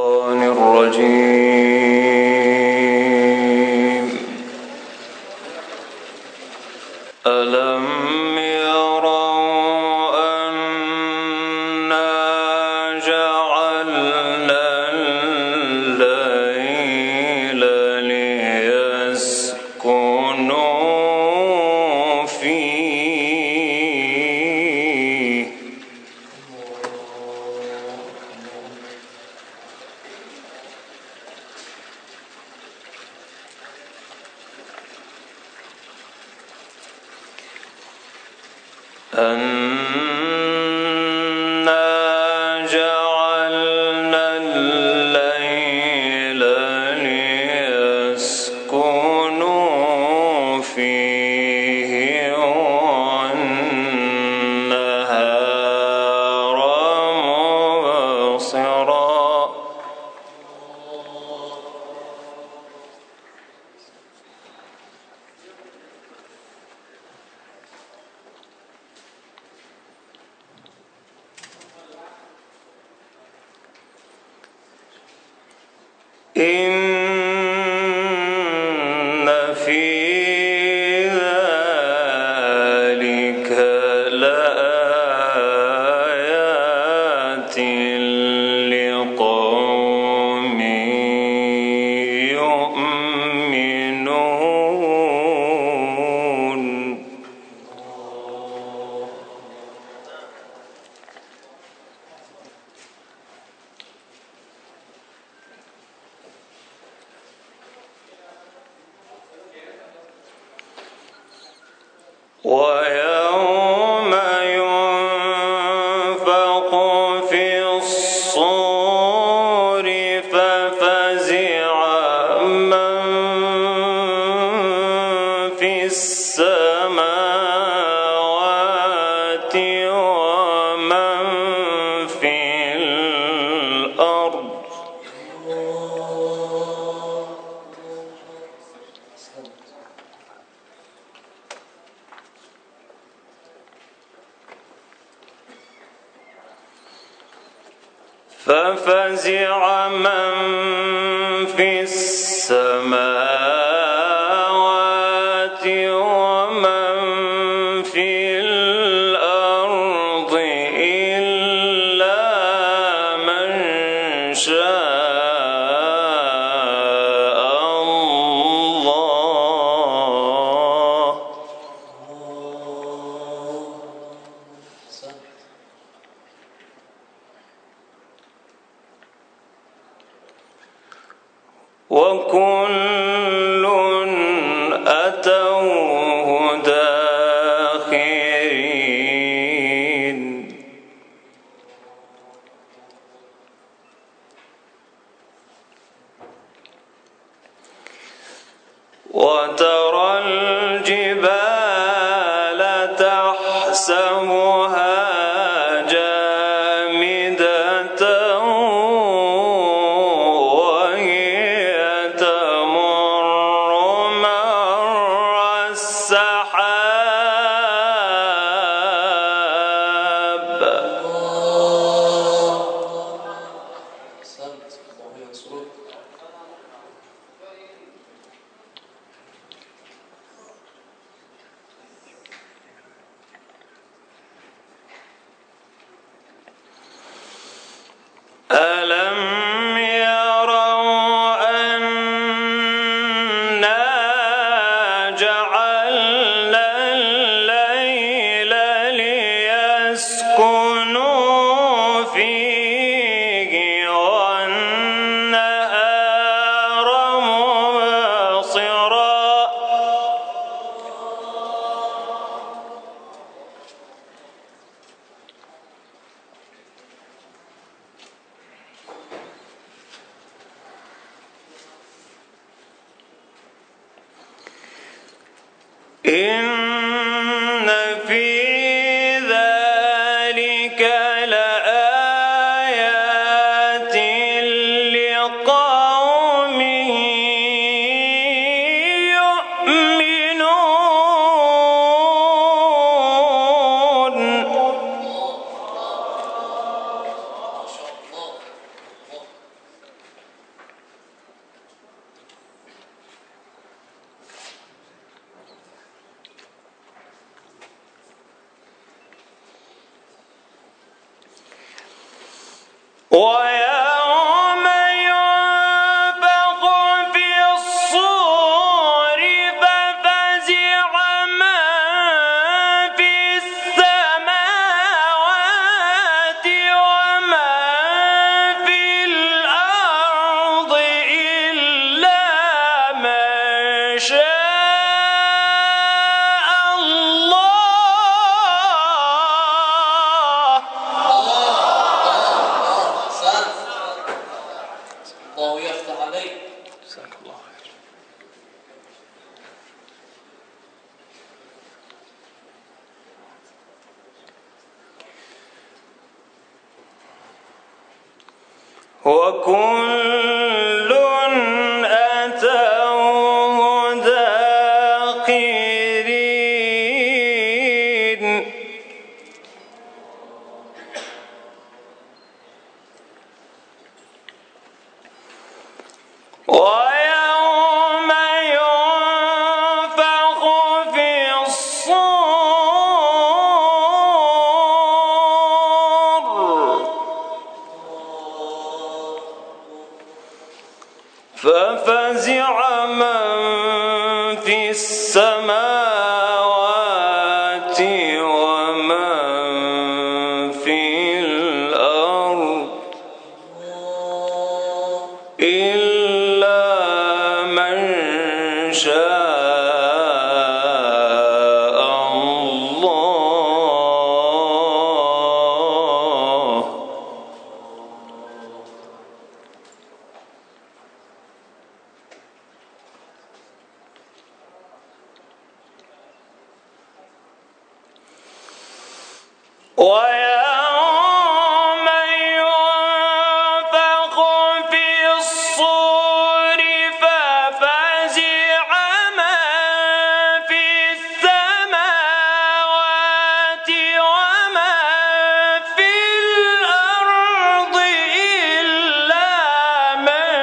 الشيطان الرجيم. ألم يروا أنا جعلنا الليل ليسكنوا فيه أنا جعلنا الليل ليسكنوا فيه والنهار مبصرا إن في ذلك لآيات لقوم يؤمنون. ويوم ينفخ في الصور ففزع من في السماوات ومن في الأرض ففزع من في السماوات ومن في الأرض إلا من شاء الله. وكل أتوه داخرين. وترى الجبال تحسبها جامدة ألم يروا أنا جعلنا الليل ليسكنوا فيه والنهار مبصرا إن في ذلك لآيات لقوم يؤمنون. ويوم ينفخ في الصور ففزع من في السماوات ومن في الأرض إلا من شاء الله يفتح عليك. جزاك الله خير. وكل أتوه داخرين ويوم ينفخ في الصور ففزع من في السماوات ومن في الأرض إلا من شاء الله. ويوم ينفخ في الصور ففزع من في السماوات ومن في الأرض إلا من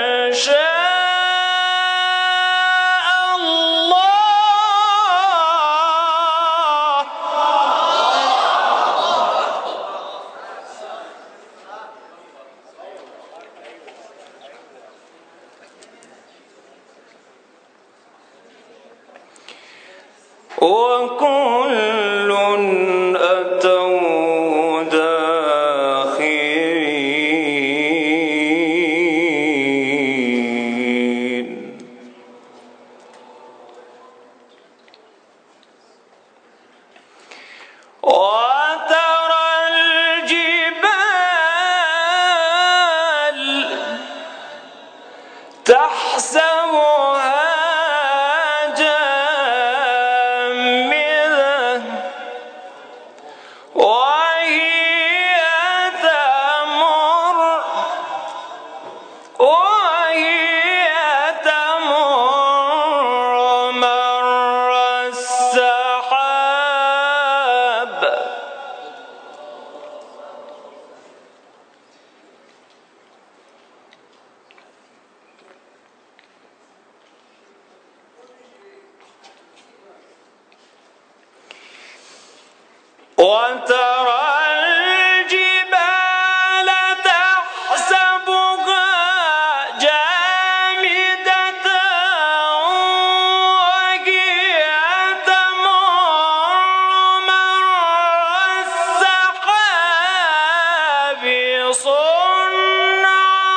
شاء الله. وكل أتوه داخرين وترى الجبال تحسبها جامدة وهي تمر مر السحاب وترى الجبال تحسبها جامدة وهي تمر مر السحاب صنع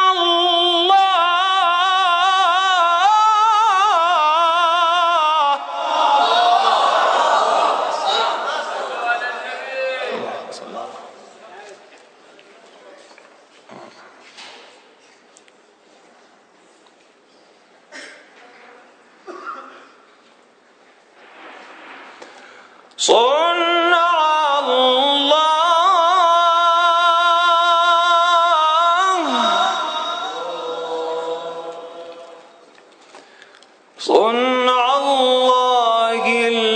صنع الله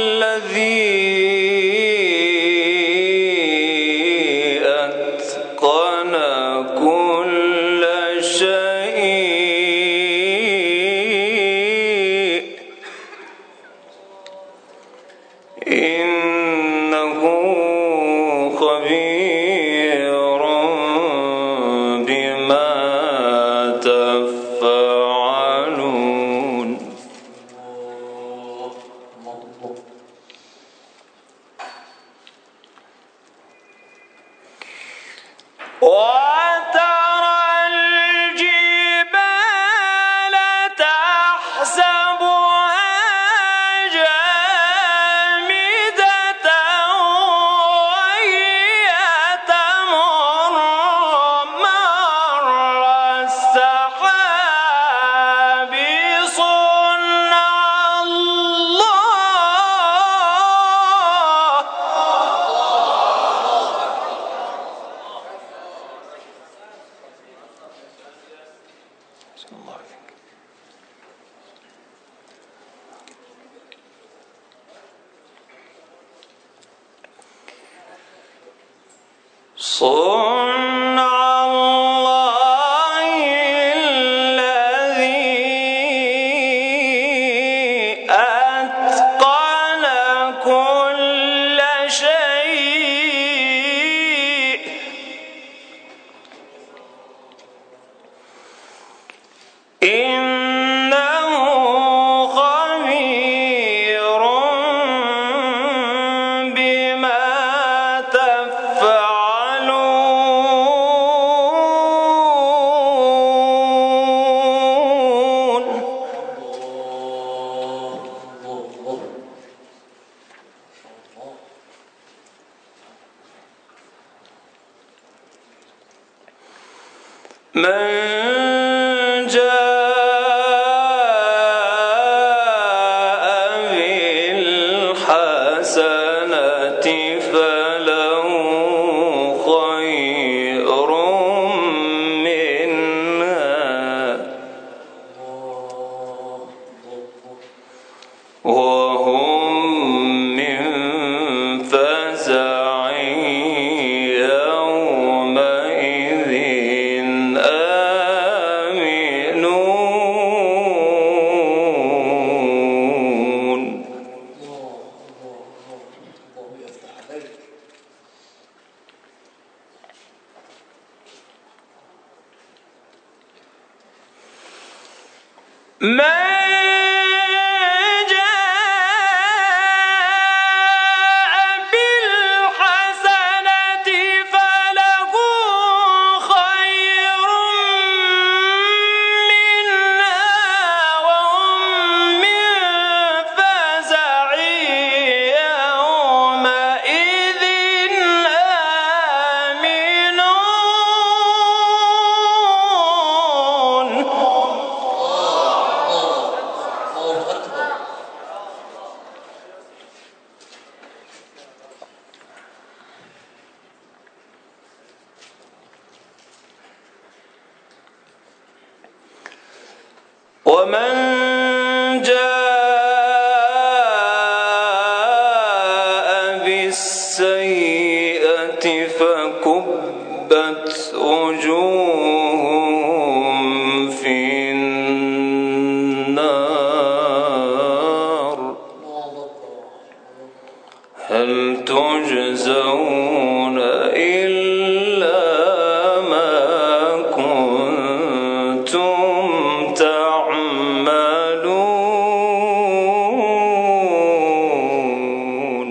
الذي أتقن كل شيء إنه صنع الله الذي أتقن كل شيء إنه خبير بما تفعلون. من جاء بالحسنة فله خير منها وهم من فزع يومئذ آمنون. الله يفتح عليك. من جاء بالحسنة فله خير منها وهم من فزع يومئذ آمنون. الله أكبر. ومن جاء بالسيئة فكبت وجوههم في النار الله أكبر. هل تجزون إلا ما كنتم تعملون.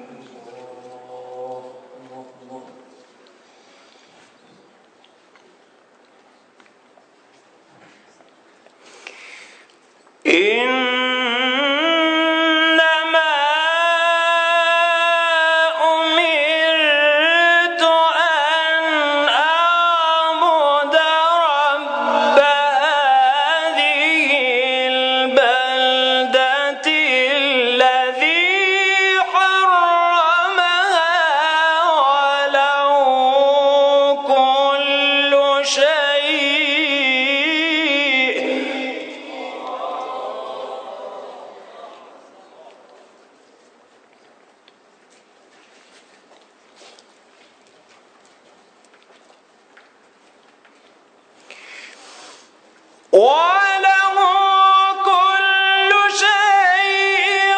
إنما أمرت أن أعبد رب هذه البلدة الذي حرمها وله كل شيء. وله كل شيء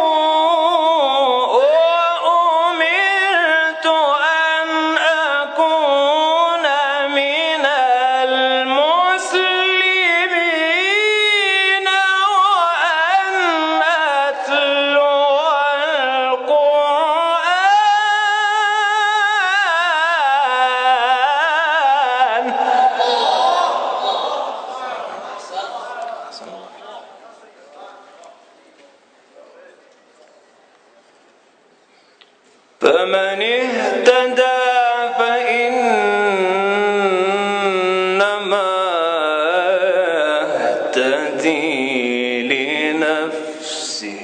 وأمرت أن أكون من المسلمين وأن أتلو القرآن. فمن اهتدى فإنما يهتدي لنفسه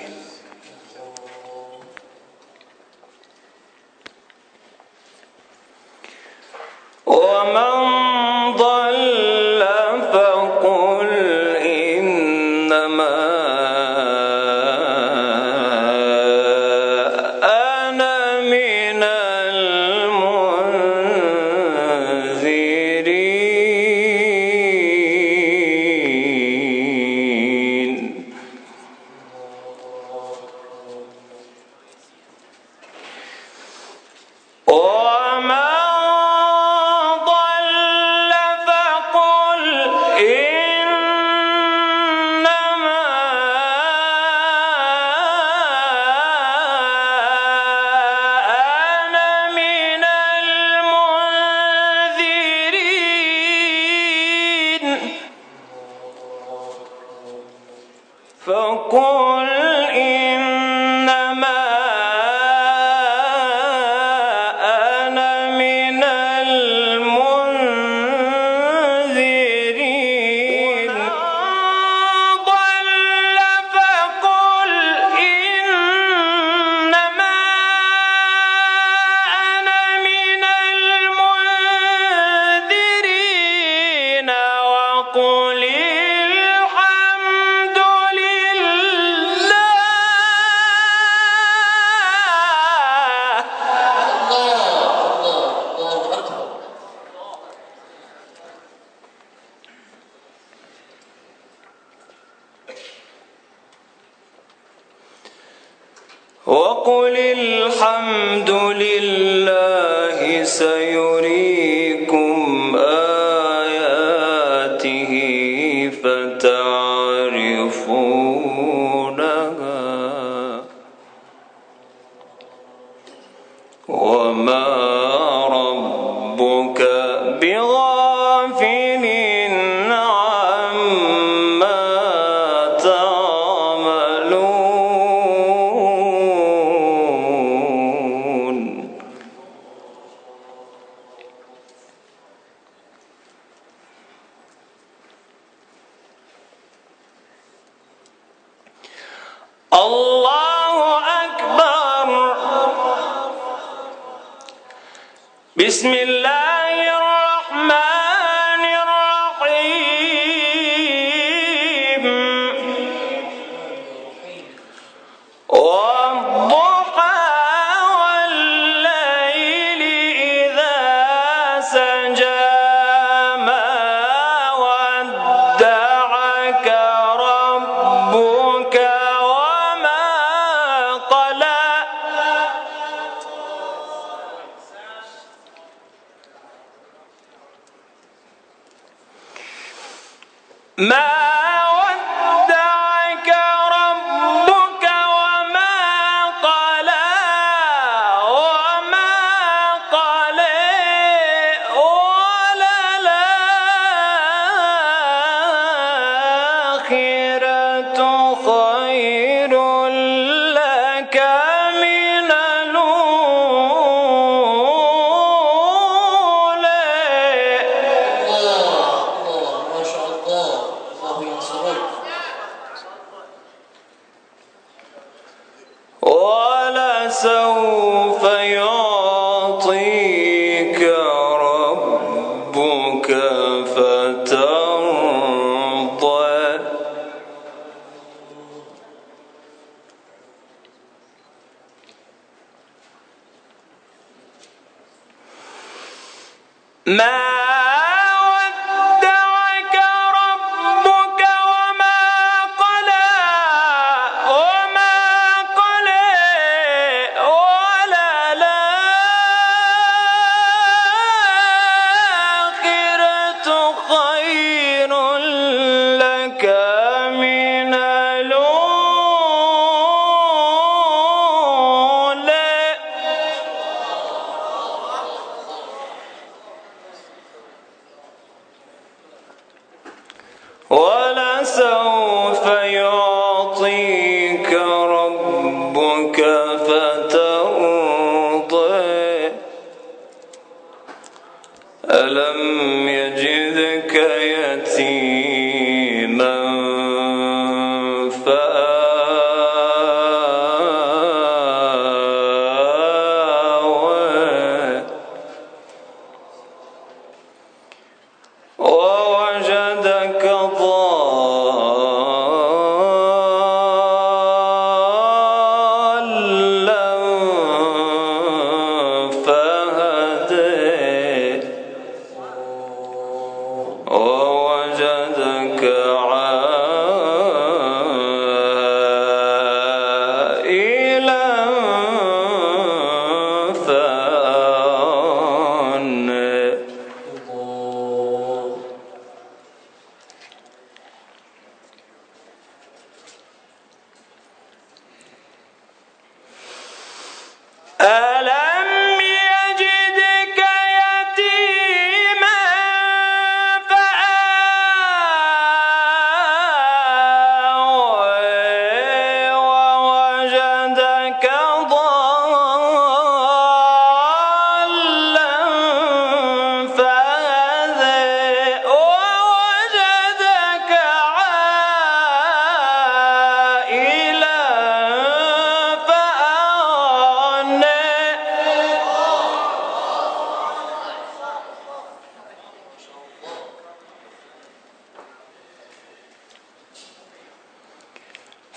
ومن ضل فقل فقل إنما أنا من المنذرين ضل فقل إنما أنا من المنذرين وقل الحمد لله الله أكبر. وقل الحمد لله سيريكم آياته فتعرفونها وما ربك بغافل عما تعملون الله أكبر. بسم الله الرحمن الرحيم والضحى والليل إذا سجى ما ودعك ربك وما قلى ما ودعك ربك وما قلى وما قلى وللآخرة خير لك من الأولى ما شاء الله. الله ينصرك. ولسوف يعطيك ربك فترضى ما ودعك ربك وما قلى وما قلى وللآخرة خير لك من الأولى ولسوف يعطيك ربك فترضى ألم يجدك يتيما فآوى ووجدك ضالا فهدى ووجدك عائلا فأغنى ألم يجدك يتيما فآوى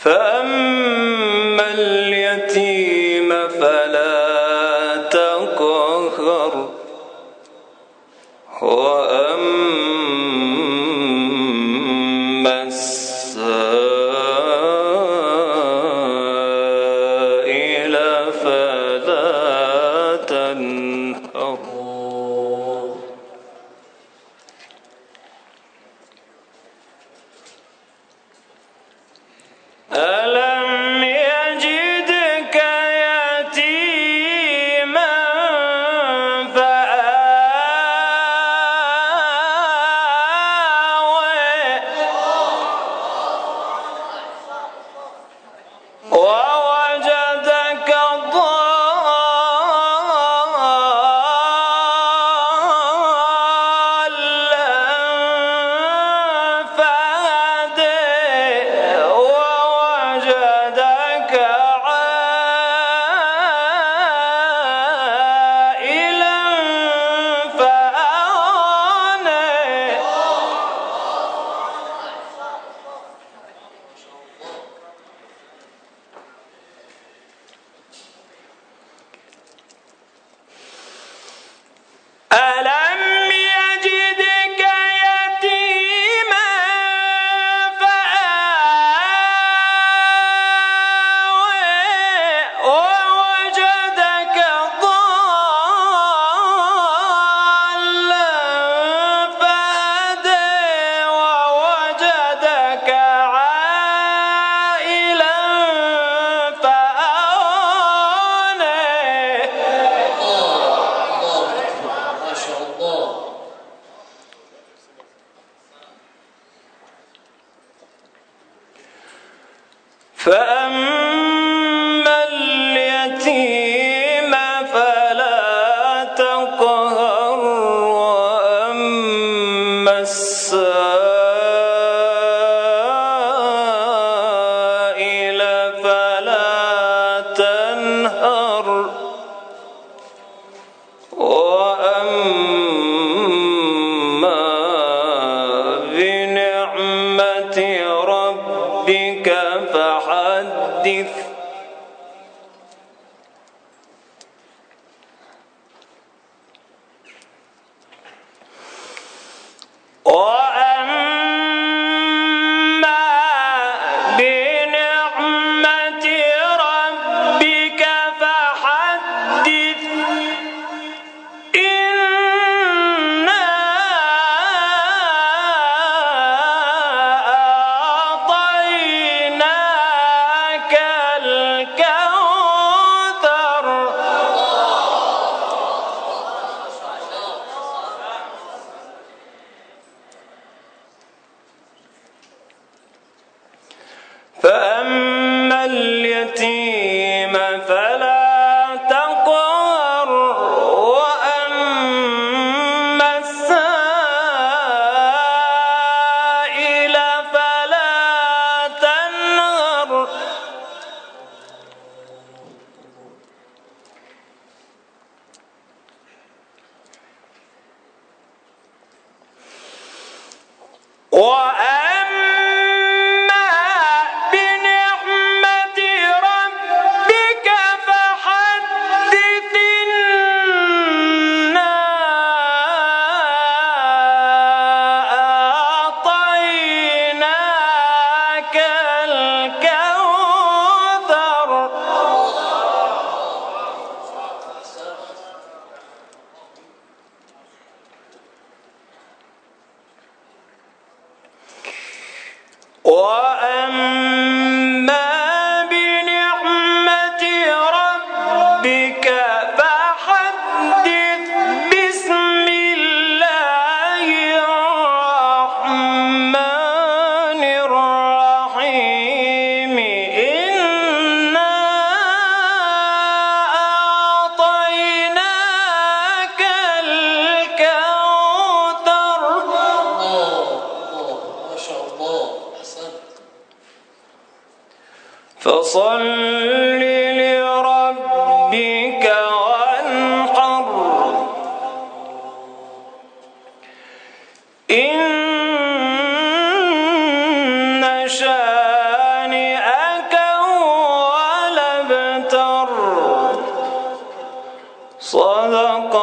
فأما اليتيم فلا تقهر وأما السائل فلا تنهر ألم يجدك يتيما فآوى ووجدك ضالا فهدى ووجدك عائلا فأغنى ألم يجدك يتيما فآوى ووجدك ضالا فهدى ووجدك عائلا فأغنى ما شاء الله. فأما اليتيم فلا تقهر وأما السائل فلا تنهر وأما بنعمة ربك فحدث وأما بنعمة ربك فحدث إنا أعطيناك الكوثر فأما اليتيم فلا تقهر وأما السائل فلا تنهر وأما بنعمة ربك فحدث إنا أعطيناك الكوثر وأما بنعمة ربك فحدث بسم الله الرحمن الرحيم إنا أعطيناك الكوثر ما شاء الله. أحسنت. فصل لربك وانحر إن شانئك صدق